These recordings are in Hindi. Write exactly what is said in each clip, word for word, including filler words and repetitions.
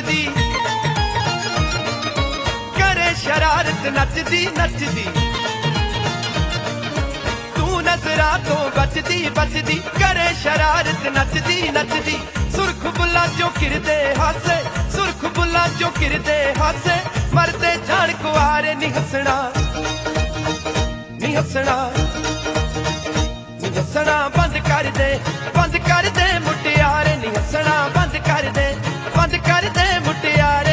मचदी करे शरारत नचदी नचदी तू नजरा तो बचदी बचदी करे शरारत नचदी नचदी सुरख बुला चो किरदे हासे सुरख बुला चो किरदे हासे मरदे जान कुआरे नी हसना नी हसना नी हसना बंद कर दे बंद कर दे मुटियारे नी हसना बंद कर दे बंद कर दे मुटियारे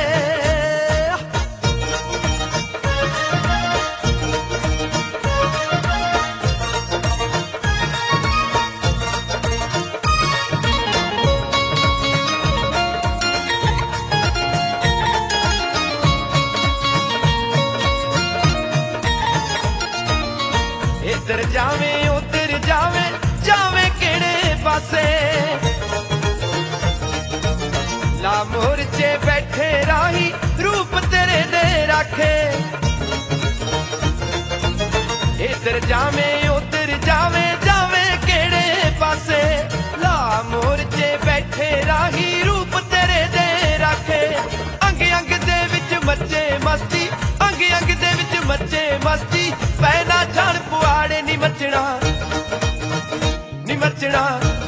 इधर जावे उधर जावे जावे केड़े पासे ला मोरचे बैठे राही रूप तेरे दे रखे इधर जावे उधर जावे जावे केड़े पासे ला मोरचे बैठे राही रूप तेरे दे रखे अंग अंग दे विच मचे मस्ती अंग अंग दे विच मचे मस्ती पैना जान पुआड़े नी मचना नी मचना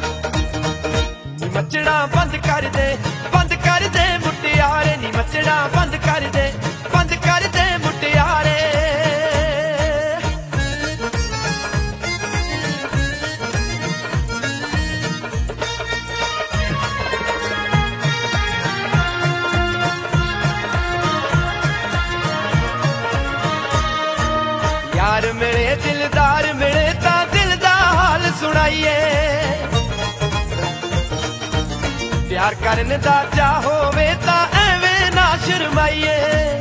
नी मचना बंद कर दे बंद कर दे मुटियारे नी मचना बंद कर दे बंद कर दे मुटियारे यार मिले दिलदार मिले ता दिल दा हाल सुनाइए प्यार करने दा चा होवे ता एवें ना शर्माइए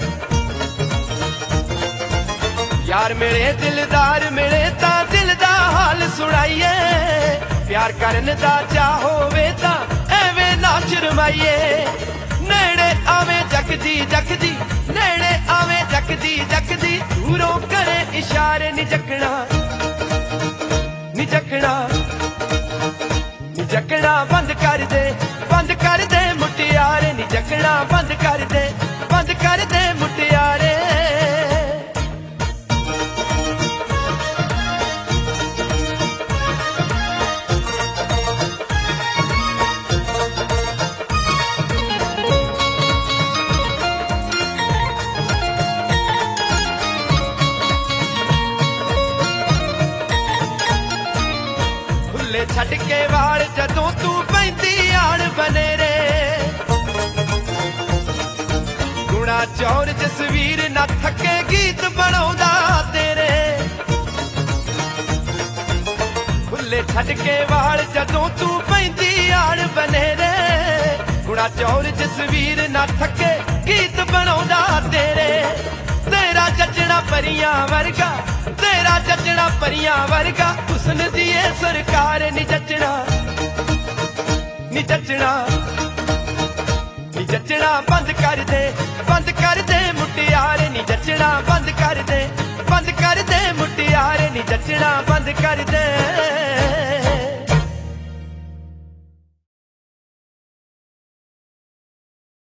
यार मिले दिलदार मिले ता दिल दा हाल सुनाइए प्यार करने दा चा होवे ता एवें ना शर्माइए नेड़े आवे जगदी जगदी नेड़े आवे जगदी जगदी दूरों करे इशारे नी जकना नी जकना नी जकना बंद कर दे बंद कर दे मुटियारे नी जकना बंद कर दे बंद कर दे मुटियारे छड़ के वाल जदों तू पैंदी आन बने रे गुणा चौर जसवीर ना थके गीत बनाउंदा तेरे खुले छड़ के वाल जदों तू पैंदी आन बने रे गुणा चौर जसवीर ना थके गीत बनाउंदा तेरे तेरा जचना परियां वर्गा तेरा जचना परियां वर्गा हुस्न दिए सरकार नी जचना नी जचना नी जचना बंद कर दे बंद कर दे मुटियारे नी जचना बंद कर दे बंद कर दे मुटियारे नी जचना बंद कर दे।